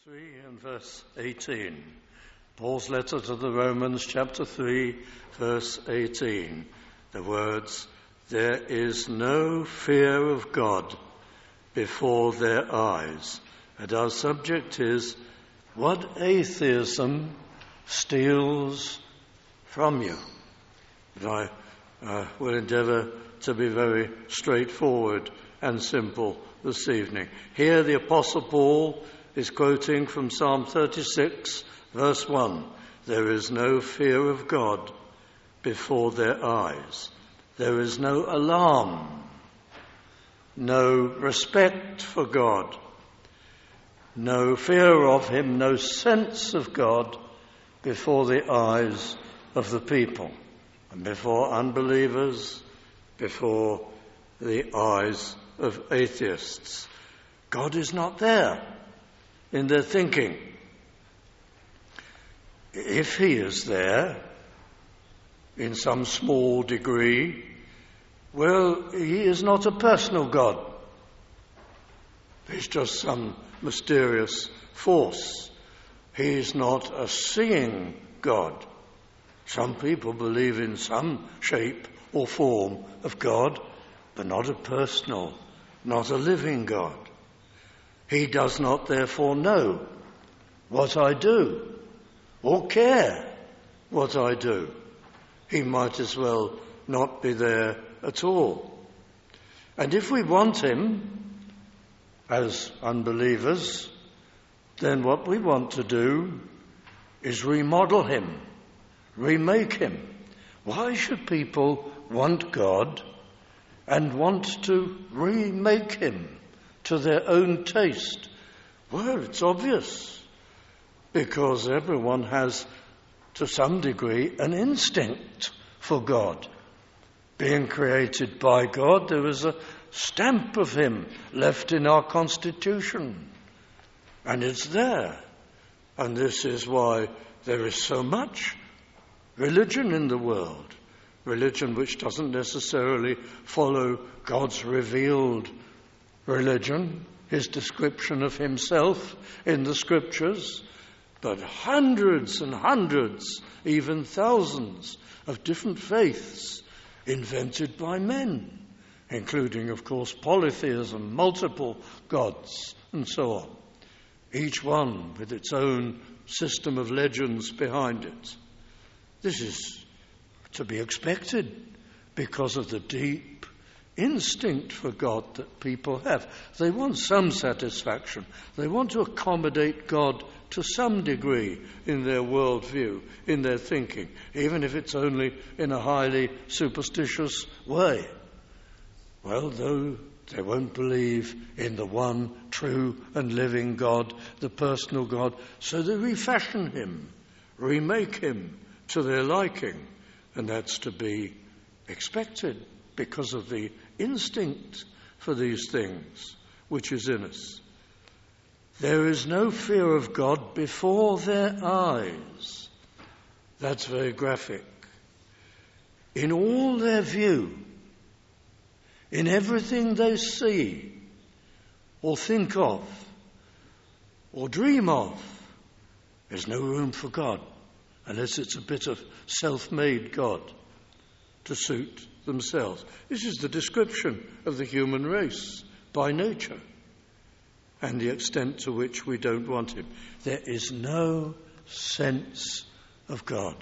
3 and verse 18. Paul's letter to the Romans, chapter 3, verse 18. The words, "There is no fear of God before their eyes." And our subject is, what atheism steals from you. And I will endeavour to be very straightforward and simple this evening. Here the Apostle Paul is quoting from Psalm 36, verse 1. There is no fear of God before their eyes. There is no alarm, no respect for God, no fear of him, no sense of God before the eyes of the people and before unbelievers, before the eyes of atheists. God is not there in their thinking. If he is there in some small degree, well, he is not a personal God. He's just some mysterious force. He's not a seeing God. Some people believe in some shape or form of God, but not a personal, not a living God. He does not therefore know what I do or care what I do. He might as well not be there at all. And if we want him as unbelievers, then what we want to do is remodel him, remake him. Why should people want God and want to remake him to their own taste? Well, it's obvious, because everyone has, to some degree, an instinct for God. Being created by God, there is a stamp of him left in our Constitution, and it's there. And this is why there is so much religion in the world, religion which doesn't necessarily follow God's revealed religion, his description of himself in the scriptures, but hundreds and hundreds, even thousands of different faiths invented by men, including, of course, polytheism, multiple gods, and so on, each one with its own system of legends behind it. This is to be expected because of the deep instinct for God that people have. They want some satisfaction. They want to accommodate God to some degree in their worldview, in their thinking, even if it's only in a highly superstitious way. Well, though they won't believe in the one true and living God, the personal God, so they refashion him, remake him to their liking, and that's to be expected because of the instinct for these things which is in us. There is no fear of God before their eyes. That's very graphic. In all their view, in everything they see or think of or dream of, there's no room for God unless it's a bit of self-made God to suit themselves. This is the description of the human race by nature and the extent to which we don't want him. There is no sense of God.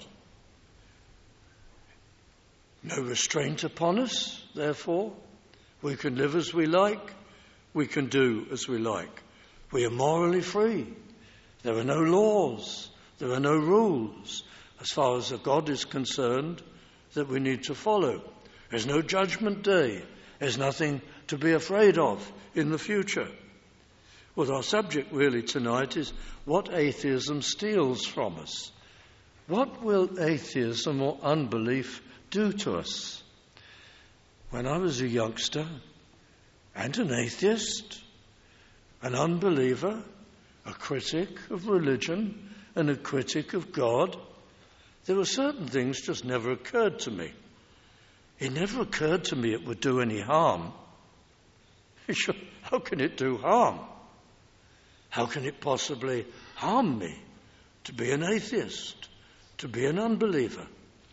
No restraint upon us, therefore. We can live as we like. We can do as we like. We are morally free. There are no laws. There are no rules, as far as a God is concerned, that we need to follow. There's no judgment day. There's nothing to be afraid of in the future. Well, our subject really tonight is what atheism steals from us. What will atheism or unbelief do to us? When I was a youngster and an atheist, an unbeliever, a critic of religion and a critic of God, there were certain things just never occurred to me. It never occurred to me it would do any harm. How can it do harm? How can it possibly harm me to be an atheist, to be an unbeliever?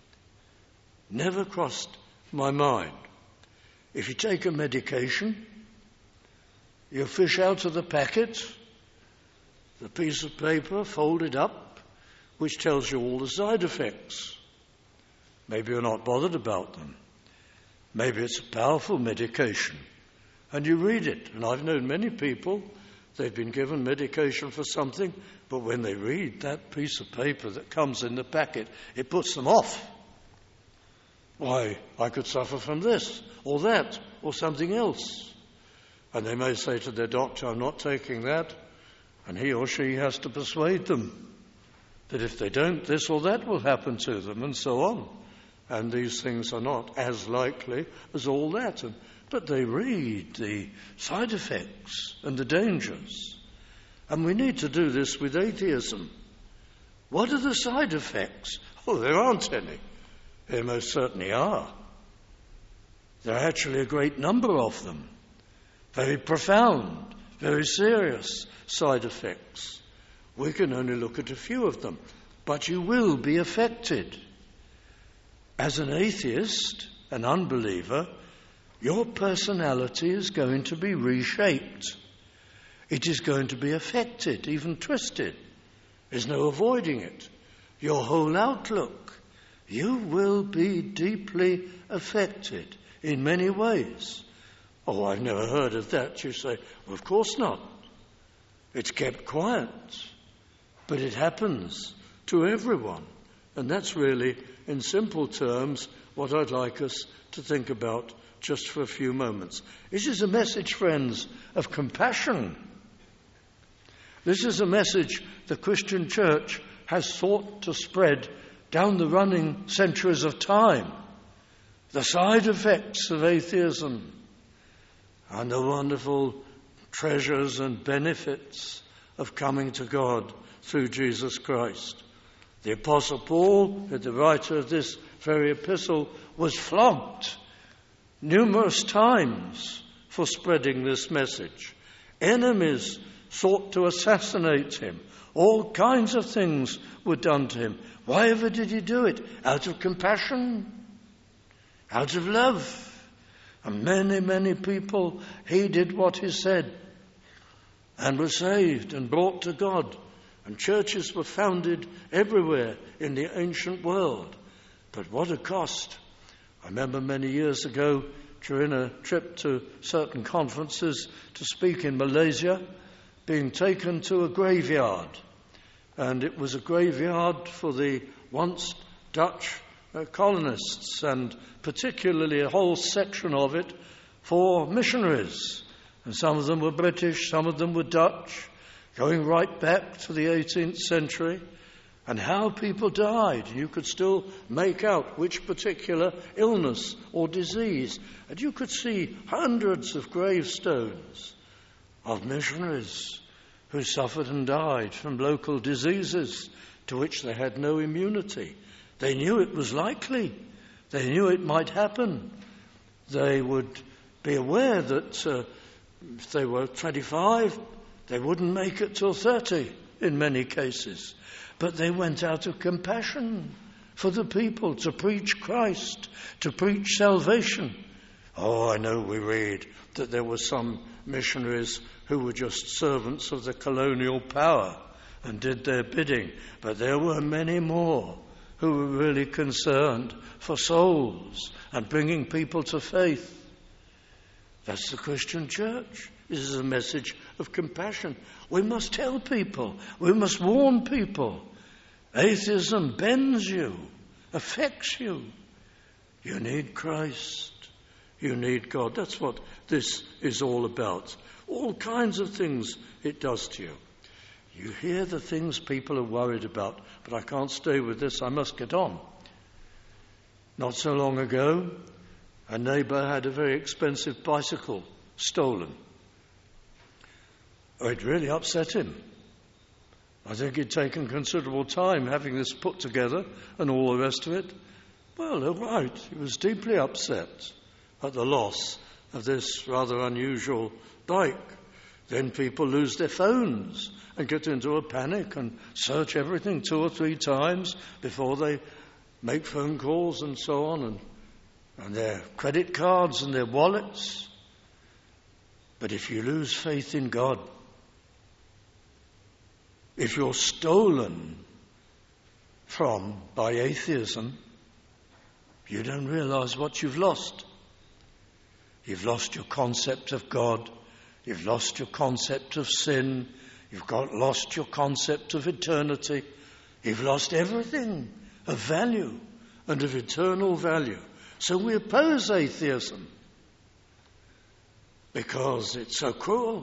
Never crossed my mind. If you take a medication, you fish out of the packet the piece of paper folded up which tells you all the side effects. Maybe you're not bothered about them. Maybe it's a powerful medication and you read it. And I've known many people, they've been given medication for something, but when they read that piece of paper that comes in the packet, it puts them off. Why, I could suffer from this or that or something else. And they may say to their doctor, I'm not taking that. And he or she has to persuade them that if they don't, this or that will happen to them, and so on. And these things are not as likely as all that. But they read the side effects and the dangers. And we need to do this with atheism. What are the side effects? Oh, there aren't any. There most certainly are. There are actually a great number of them. Very profound, very serious side effects. We can only look at a few of them, but you will be affected. As an atheist, an unbeliever, your personality is going to be reshaped. It is going to be affected, even twisted. There's no avoiding it. Your whole outlook, you will be deeply affected in many ways. Oh, I've never heard of that. You say, well, of course not. It's kept quiet. But it happens to everyone. And that's really, in simple terms, what I'd like us to think about just for a few moments. This is a message, friends, of compassion. This is a message the Christian church has sought to spread down the running centuries of time. The side effects of atheism and the wonderful treasures and benefits of coming to God through Jesus Christ. The Apostle Paul, the writer of this very epistle, was flogged numerous times for spreading this message. Enemies sought to assassinate him. All kinds of things were done to him. Why ever did he do it? Out of compassion, out of love. And many, many people heeded what he said and were saved and brought to God. And churches were founded everywhere in the ancient world. But what a cost. I remember many years ago, during a trip to certain conferences to speak in Malaysia, being taken to a graveyard. And it was a graveyard for the once Dutch colonists, and particularly a whole section of it for missionaries. And some of them were British, some of them were Dutch, going right back to the 18th century. And how people died. You could still make out which particular illness or disease. And you could see hundreds of gravestones of missionaries who suffered and died from local diseases to which they had no immunity. They knew it was likely. They knew it might happen. They would be aware that if they were 25, they wouldn't make it till 30 in many cases. But they went out of compassion for the people to preach Christ, to preach salvation. Oh, I know we read that there were some missionaries who were just servants of the colonial power and did their bidding. But there were many more who were really concerned for souls and bringing people to faith. That's the Christian church. This is a message of compassion. We must tell people. We must warn people. Atheism bends you, affects you. You need Christ. You need God. That's what this is all about. All kinds of things it does to you. You hear the things people are worried about, but I can't stay with this. I must get on. Not so long ago, a neighbour had a very expensive bicycle stolen. Oh, it really upset him. I think he'd taken considerable time having this put together and all the rest of it. Well, all right, he was deeply upset at the loss of this rather unusual bike. Then people lose their phones and get into a panic and search everything 2 or 3 times before they make phone calls and so on, and their credit cards and their wallets. But if you lose faith in God, if you're stolen from by atheism, you don't realize what you've lost. You've lost your concept of God. You've lost your concept of sin. You've lost your concept of eternity. You've lost everything of value and of eternal value. So we oppose atheism because it's so cruel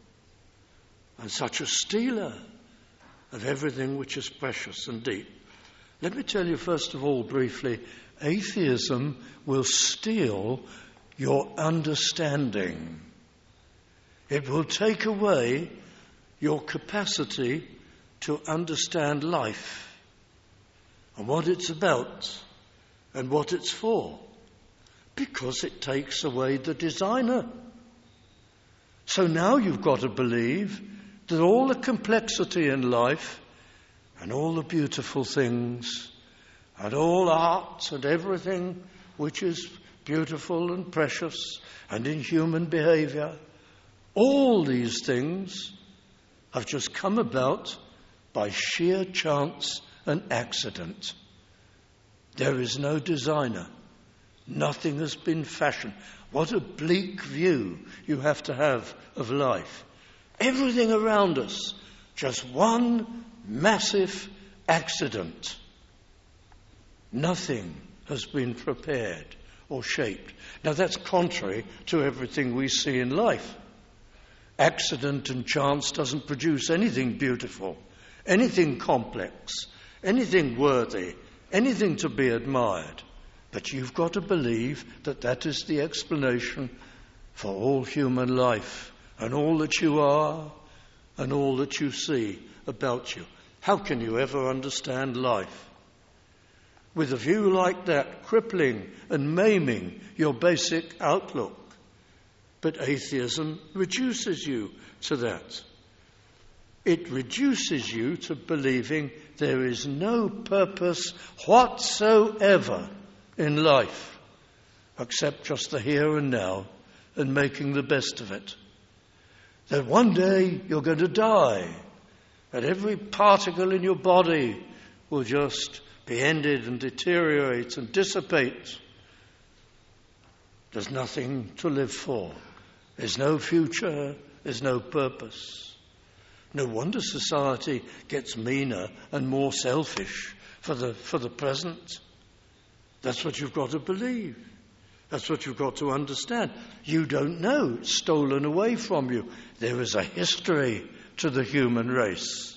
and such a stealer of everything which is precious and deep. Let me tell you first of all briefly, atheism will steal your understanding. It will take away your capacity to understand life and what it's about and what it's for, because it takes away the designer. So now you've got to believe that all the complexity in life and all the beautiful things and all art and everything which is beautiful and precious and in human behavior, all these things have just come about by sheer chance and accident. There is no designer. Nothing has been fashioned. What a bleak view you have to have of life. Everything around us, just one massive accident. Nothing has been prepared or shaped. Now that's contrary to everything we see in life. Accident and chance doesn't produce anything beautiful, anything complex, anything worthy, anything to be admired. But you've got to believe that that is the explanation for all human life and all that you are and all that you see about you. How can you ever understand life with a view like that, crippling and maiming your basic outlook? But atheism reduces you to that. It reduces you to believing there is no purpose whatsoever in life except just the here and now and making the best of it. That one day you're going to die, that every particle in your body will just be ended and deteriorate and dissipate. There's nothing to live for. There's no future. There's no purpose. No wonder society gets meaner and more selfish for the present. That's what you've got to believe. That's what you've got to understand. You don't know. It's stolen away from you. There is a history to the human race.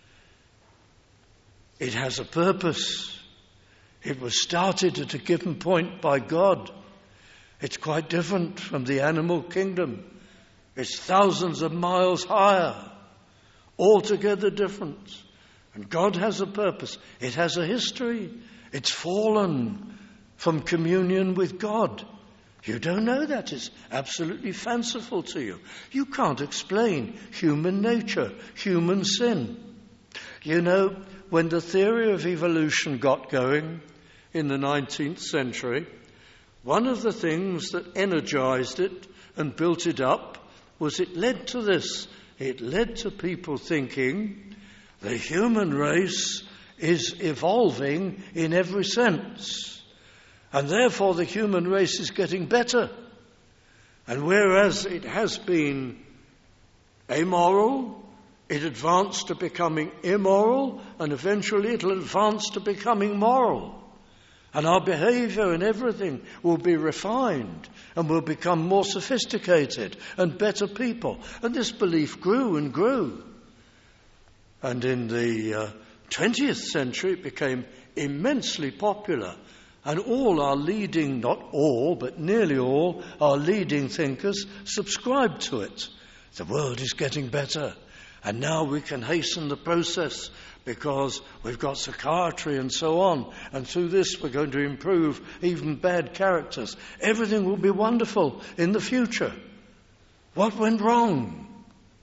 It has a purpose. It was started at a given point by God. It's quite different from the animal kingdom. It's thousands of miles higher, altogether different. And God has a purpose. It has a history. It's fallen from communion with God. You don't know that. It's absolutely fanciful to you. You can't explain human nature, human sin. You know, when the theory of evolution got going in the 19th century, one of the things that energized it and built it up was it led to this. It led to people thinking the human race is evolving in every sense, and therefore the human race is getting better. And whereas it has been amoral, it advanced to becoming immoral, and eventually it'll advance to becoming moral. And our behavior and everything will be refined and will become more sophisticated and better people. And this belief grew and grew. And in the 20th century it became immensely popular. And all our leading, not all, but nearly all, our leading thinkers subscribed to it. The world is getting better. And now we can hasten the process because we've got psychiatry and so on. And through this we're going to improve even bad characters. Everything will be wonderful in the future. What went wrong?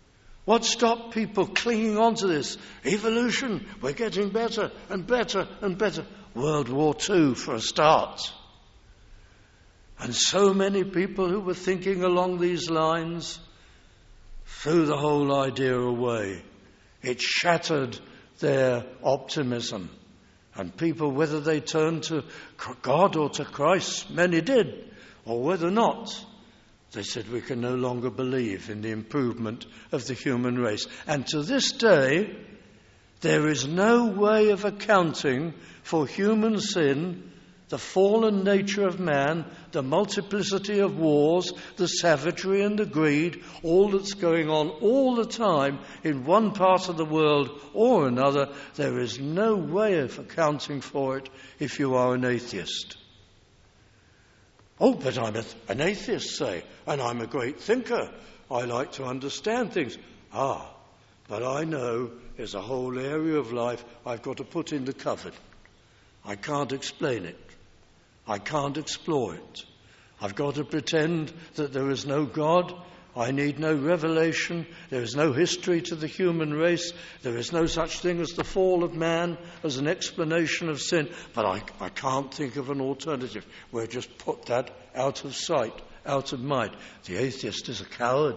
What stopped people clinging on to this? Evolution. We're getting better and better and better. World War II for a start. And so many people who were thinking along these lines threw the whole idea away. It shattered their optimism. And people, whether they turned to God or to Christ, many did, or whether not, they said we can no longer believe in the improvement of the human race. And to this day, there is no way of accounting for human sin, the fallen nature of man, the multiplicity of wars, the savagery and the greed, all that's going on all the time in one part of the world or another. There is no way of accounting for it if you are an atheist. Oh, but I'm an atheist, say, and I'm a great thinker. I like to understand things. But I know there's a whole area of life I've got to put in the cupboard. I can't explain it. I can't explore it. I've got to pretend that there is no God. I need no revelation. There is no history to the human race. There is no such thing as the fall of man as an explanation of sin. But I can't think of an alternative. We'll just put that out of sight, out of mind. The atheist is a coward.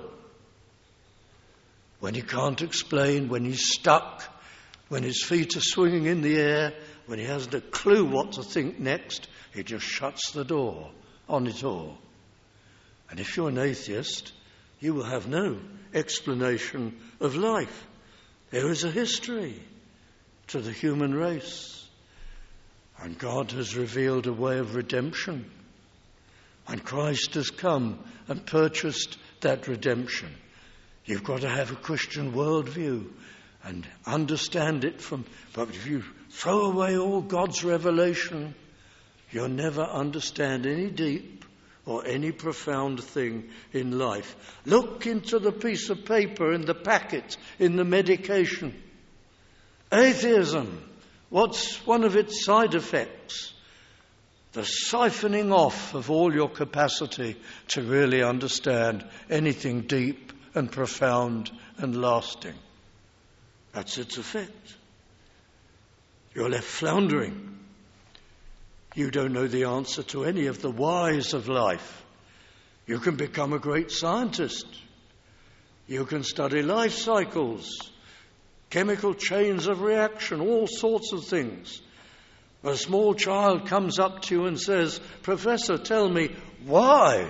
When he can't explain, when he's stuck, when his feet are swinging in the air, when he hasn't a clue what to think next, he just shuts the door on it all. And if you're an atheist, you will have no explanation of life. There is a history to the human race. And God has revealed a way of redemption. And Christ has come and purchased that redemption. You've got to have a Christian worldview and understand it but if you throw away all God's revelation, you'll never understand any deep or any profound thing in life. Look into the piece of paper in the packet, in the medication. Atheism, what's one of its side effects? The siphoning off of all your capacity to really understand anything deep and profound and lasting. That's its effect. You're left floundering. You don't know the answer to any of the whys of life. You can become a great scientist. You can study life cycles, chemical chains of reaction, all sorts of things. A small child comes up to you and says, "Professor, tell me why."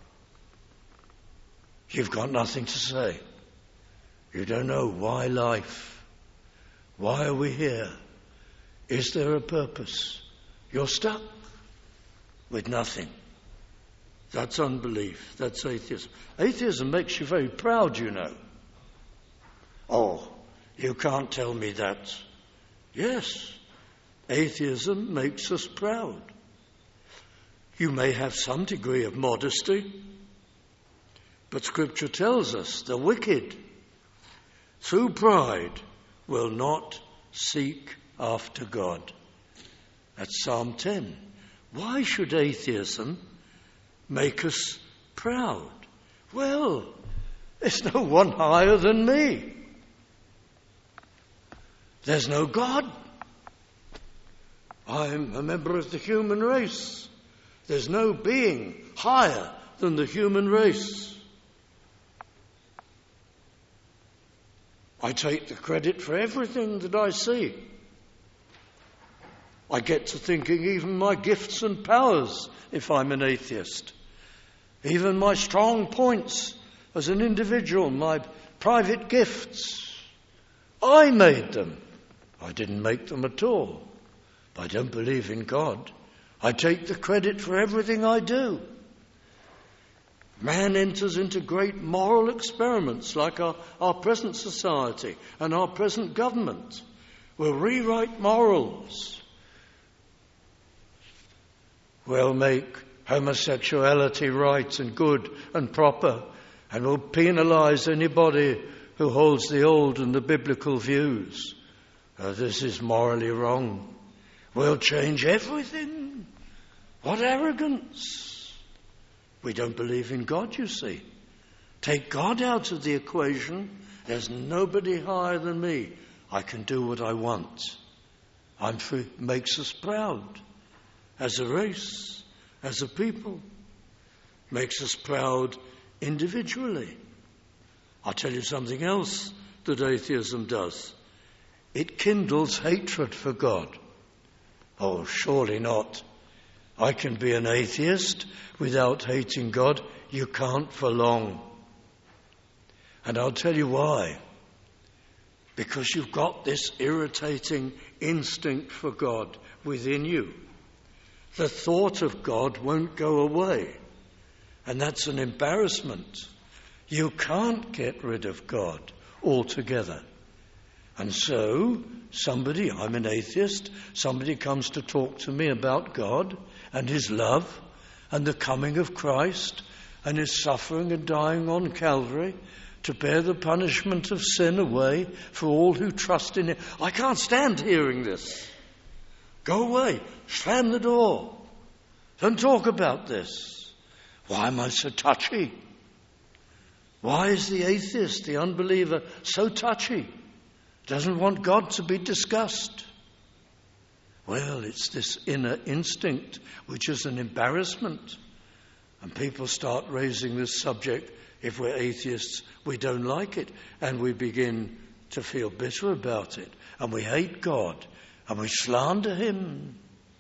You've got nothing to say. You don't know why life. Why are we here? Is there a purpose? You're stuck with nothing. That's unbelief. That's atheism. Atheism makes you very proud, you know. Oh, you can't tell me that. Yes, atheism makes us proud. You may have some degree of modesty, but Scripture tells us the wicked, through pride, will not seek after God. That's Psalm 10. Why should atheism make us proud? Well, there's no one higher than me. There's no God. I'm a member of the human race. There's no being higher than the human race. I take the credit for everything that I see. I get to thinking even my gifts and powers, if I'm an atheist, even my strong points as an individual, my private gifts, I made them. I didn't make them at all. I don't believe in God. I take the credit for everything I do. Man enters into great moral experiments like our present society and our present government. We'll rewrite morals. We'll make homosexuality right and good and proper, and we'll penalise anybody who holds the old and the biblical views. This is morally wrong. We'll change everything. What arrogance! We don't believe in God, you see. Take God out of the equation, There's nobody higher than me. I can do what I want. I'm free. Makes us proud as a race, as a people. Makes us proud individually. I'll tell you something else that atheism does. It kindles hatred for God. Oh, surely not. I can be an atheist without hating God. You can't for long. And I'll tell you why. Because you've got this irritating instinct for God within you. The thought of God won't go away. And that's an embarrassment. You can't get rid of God altogether. And so, I'm an atheist, somebody comes to talk to me about God and his love and the coming of Christ and his suffering and dying on Calvary to bear the punishment of sin away for all who trust in him. I can't stand hearing this. Go away, slam the door, don't talk about this. Why am I so touchy? Why is the atheist, the unbeliever, so touchy? Doesn't want God to be discussed. Well, it's this inner instinct which is an embarrassment. And people start raising this subject. If we're atheists, we don't like it. And we begin to feel bitter about it. And we hate God. And we slander him.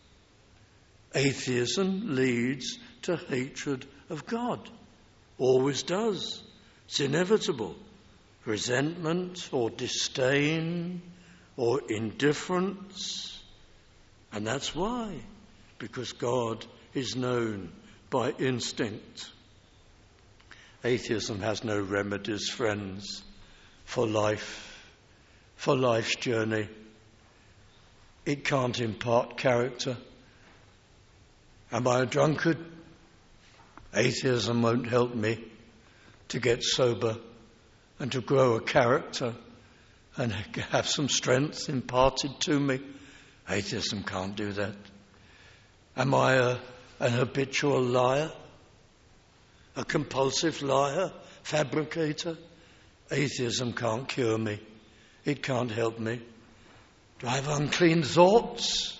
Atheism leads to hatred of God. Always does. It's inevitable. Resentment or disdain or indifference. And that's why. Because God is known by instinct. Atheism has no remedies, friends, for life, for life's journey. It can't impart character. Am I a drunkard? Atheism won't help me to get sober and to grow a character and have some strength imparted to me. Atheism can't do that. Am I an habitual liar? A compulsive liar? Fabricator? Atheism can't cure me. It can't help me. Do I have unclean thoughts?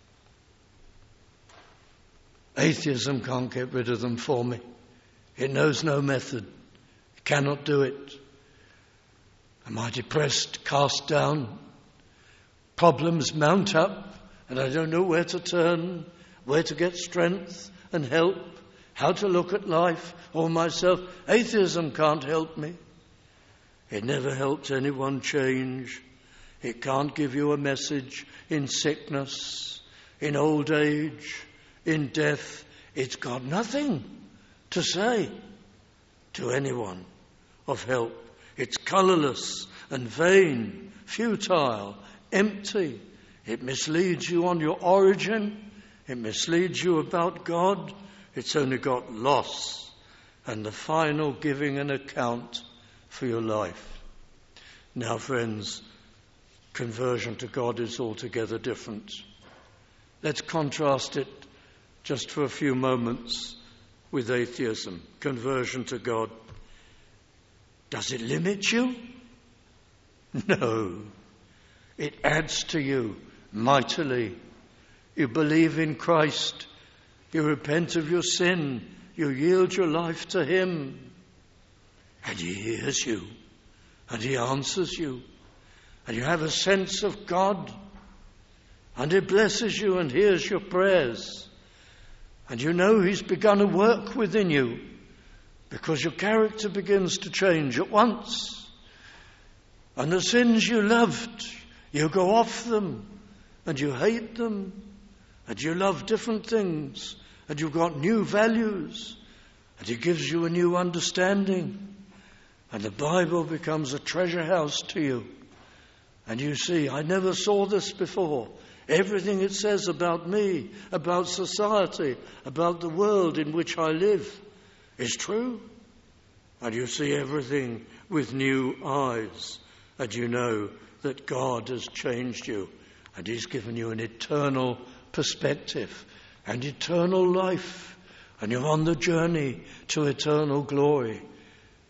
Atheism can't get rid of them for me. It knows no method. It cannot do it. Am I depressed, cast down? Problems mount up and I don't know where to turn, where to get strength and help, how to look at life or myself. Atheism can't help me. It never helps anyone change. It can't give you a message in sickness, in old age, in death. It's got nothing to say to anyone of help. It's colourless and vain, futile, empty. It misleads you on your origin. It misleads you about God. It's only got loss and the final giving an account for your life. Now, friends, conversion to God is altogether different. Let's contrast it just for a few moments with atheism. Conversion to God. Does it limit you? No. It adds to you mightily. You believe in Christ. You repent of your sin. You yield your life to him. And he hears you. And he answers you. And you have a sense of God. And he blesses you and hears your prayers. And you know he's begun a work within you. Because your character begins to change at once. And the sins you loved, you go off them. And you hate them. And you love different things. And you've got new values. And he gives you a new understanding. And the Bible becomes a treasure house to you. And you see, I never saw this before. Everything it says about me, about society, about the world in which I live is true. And you see everything with new eyes. And you know that God has changed you. And he's given you an eternal perspective and eternal life. And you're on the journey to eternal glory.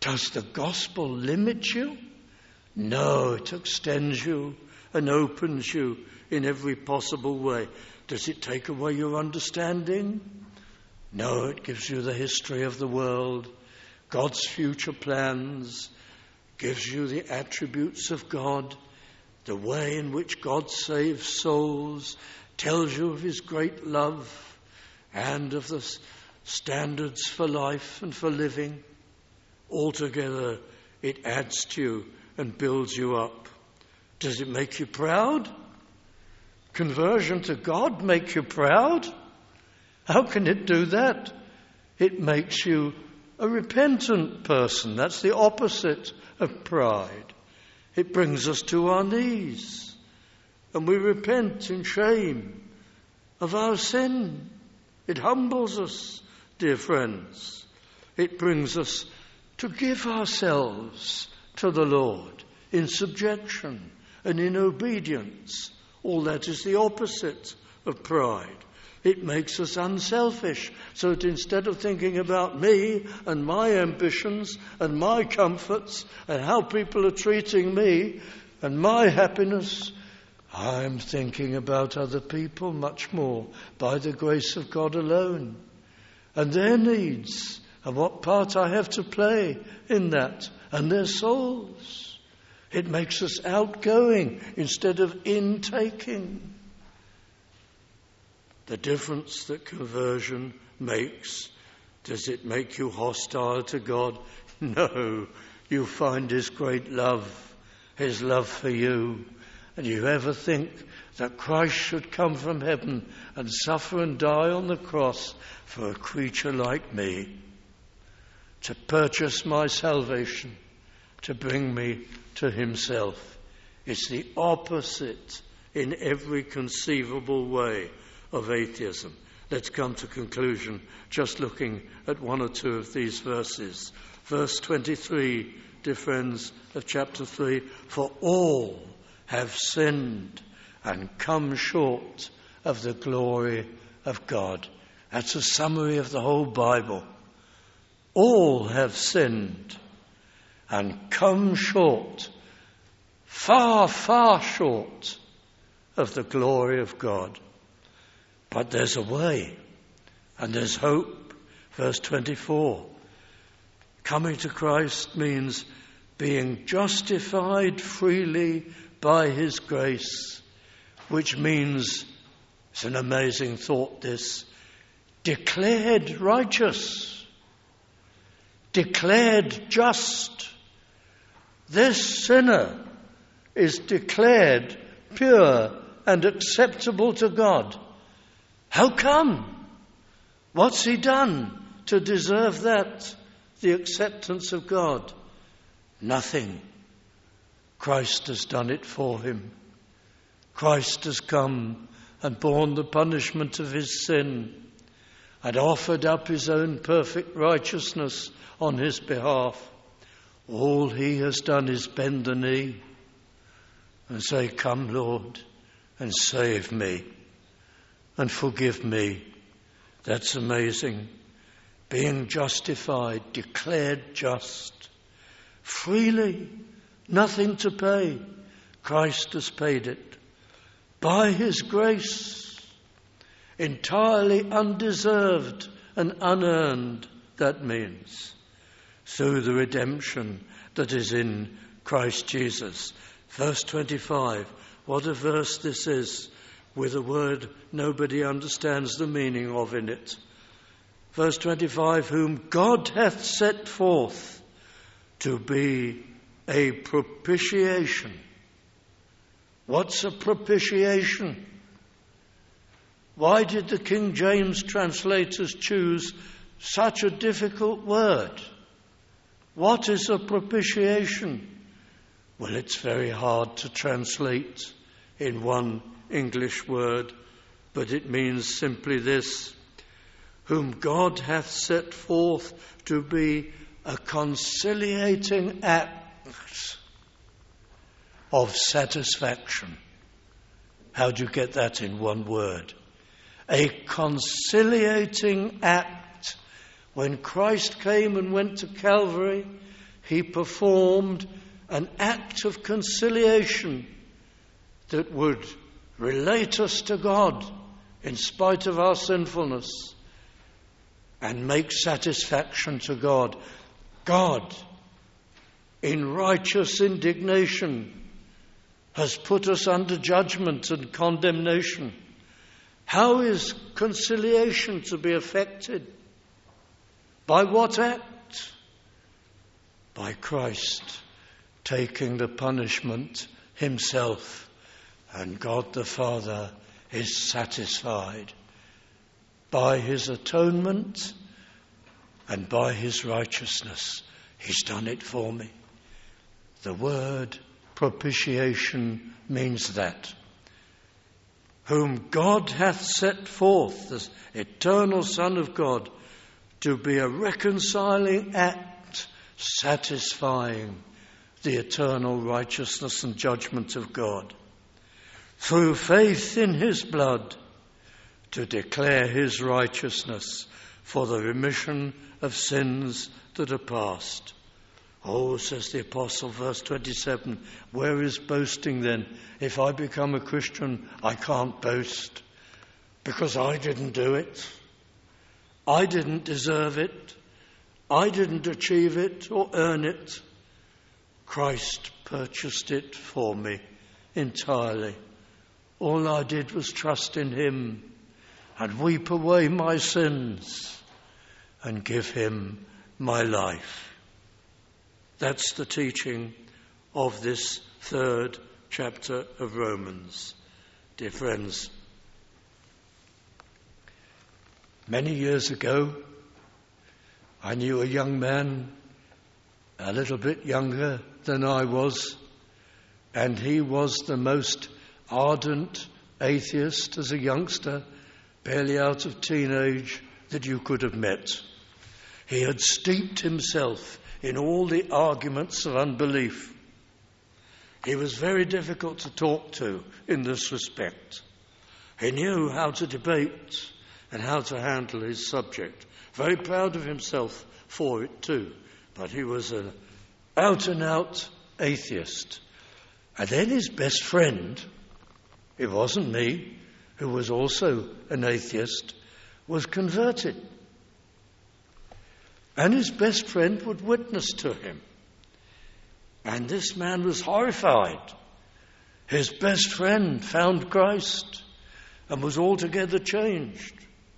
Does the gospel limit you? No, it extends you and opens you in every possible way. Does it take away your understanding? No, it gives you the history of the world, God's future plans, gives you the attributes of God, the way in which God saves souls, tells you of his great love and of the standards for life and for living. Altogether, it adds to you and builds you up. Does it make you proud? Conversion to God make you proud? How can it do that? It makes you a repentant person. That's the opposite of pride. It brings us to our knees, and we repent in shame of our sin. It humbles us, dear friends. It brings us to give ourselves to the Lord in subjection and in obedience. All that is the opposite of pride. It makes us unselfish, so that instead of thinking about me and my ambitions and my comforts and how people are treating me and my happiness, I'm thinking about other people much more by the grace of God alone and their needs and what part I have to play in that and their souls. It makes us outgoing instead of intaking. The difference that conversion makes, does it make you hostile to God? No, you find his great love, his love for you. And you ever think that Christ should come from heaven and suffer and die on the cross for a creature like me, to purchase my salvation, to bring me to himself? It's the opposite in every conceivable way of atheism. Let's come to conclusion just looking at one or two of these verses. Verse 23, dear friends, of chapter 3, for all have sinned and come short of the glory of God. That's a summary of the whole Bible. All have sinned and come short, far, far short of the glory of God. But there's a way, and there's hope. Verse 24, coming to Christ means being justified freely by his grace, which means, it's an amazing thought this, declared righteous, declared just. This sinner is declared pure and acceptable to God. How come? What's he done to deserve that, the acceptance of God? Nothing. Christ has done it for him. Christ has come and borne the punishment of his sin and offered up his own perfect righteousness on his behalf. All he has done is bend the knee and say, come, Lord, and save me and forgive me. That's amazing. Being justified, declared just, freely, nothing to pay. Christ has paid it. By his grace, entirely undeserved and unearned, that means, through the redemption that is in Christ Jesus. Verse 25, what a verse this is, with a word nobody understands the meaning of in it. Verse 25, whom God hath set forth to be a propitiation. What's a propitiation? Why did the King James translators choose such a difficult word? What is a propitiation? Well, it's very hard to translate in one English word, but it means simply this: whom God hath set forth to be a conciliating act of satisfaction. How do you get that in one word? A conciliating act. When Christ came and went to Calvary, he performed an act of conciliation that would relate us to God in spite of our sinfulness and make satisfaction to God. God, in righteous indignation, has put us under judgment and condemnation. How is conciliation to be effected? By what act? By Christ taking the punishment himself, and God the Father is satisfied by his atonement and by his righteousness. He's done it for me. The word propitiation means that. Whom God hath set forth, the eternal Son of God, to be a reconciling act, satisfying the eternal righteousness and judgment of God. Through faith in his blood, to declare his righteousness for the remission of sins that are past. Oh, says the Apostle, verse 27, where is boasting then? If I become a Christian, I can't boast, because I didn't do it. I didn't deserve it. I didn't achieve it or earn it. Christ purchased it for me entirely. All I did was trust in him and weep away my sins and give him my life. That's the teaching of this third chapter of Romans. Dear friends, many years ago, I knew a young man, a little bit younger than I was, and he was the most ardent atheist as a youngster, barely out of teenage, that you could have met. He had steeped himself in all the arguments of unbelief. He was very difficult to talk to in this respect. He knew how to debate and how to handle his subject. Very proud of himself for it too. But he was an out-and-out atheist. And then his best friend, it wasn't me, who was also an atheist, was converted. And his best friend would witness to him. And this man was horrified. His best friend found Christ and was altogether changed.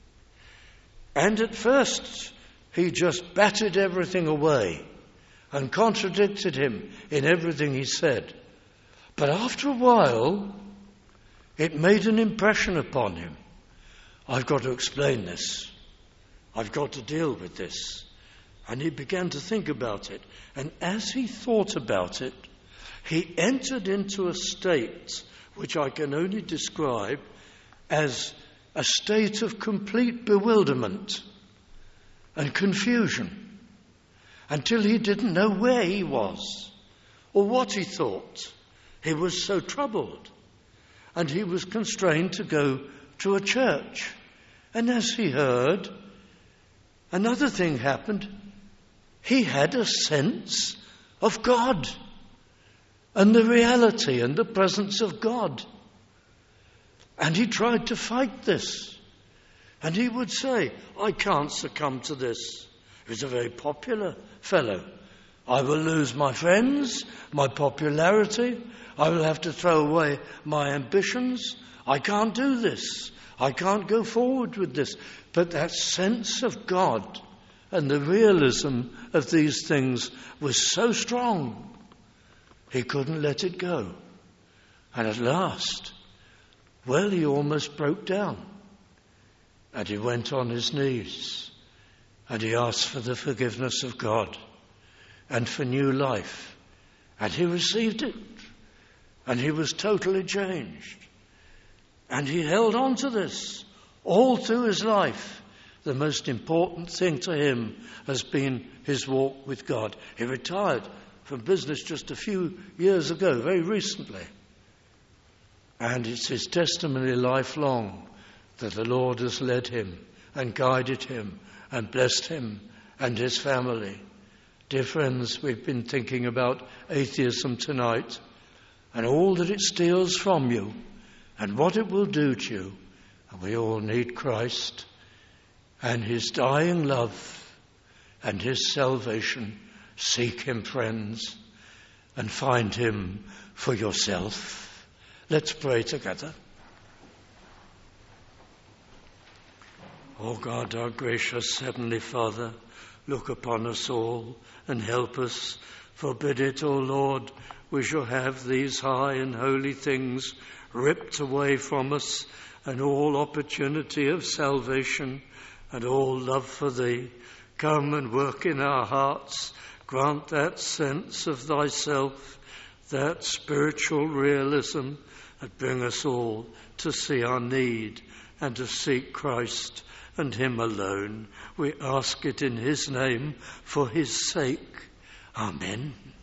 And at first, he just batted everything away and contradicted him in everything he said. But after a while, it made an impression upon him. I've got to explain this. I've got to deal with this. And he began to think about it. And as he thought about it, he entered into a state which I can only describe as a state of complete bewilderment and confusion, until he didn't know where he was or what he thought. He was so troubled, and he was constrained to go to a church. And as he heard, another thing happened. He had a sense of God and the reality and the presence of God. And he tried to fight this. And he would say, I can't succumb to this. He was a very popular fellow. I will lose my friends, my popularity. I will have to throw away my ambitions. I can't do this. I can't go forward with this. But that sense of God and the realism of these things was so strong, he couldn't let it go. And at last, well, he almost broke down. And he went on his knees. And he asked for the forgiveness of God and for new life. And he received it. And he was totally changed. And he held on to this all through his life. The most important thing to him has been his walk with God. He retired from business just a few years ago, very recently. And it's his testimony lifelong that the Lord has led him and guided him and blessed him and his family Dear friends, we've been thinking about atheism tonight and all that it steals from you and what it will do to you. And we all need Christ and his dying love and his salvation. Seek him, friends, and find him for yourself. Let's pray together. O God, our gracious Heavenly Father, look upon us all and help us. Forbid it, O Lord, we shall have these high and holy things ripped away from us, and all opportunity of salvation and all love for thee. Come and work in our hearts. Grant that sense of thyself, that spiritual realism that bring us all to see our need and to seek Christ and him alone. We ask it in his name, for his sake. Amen.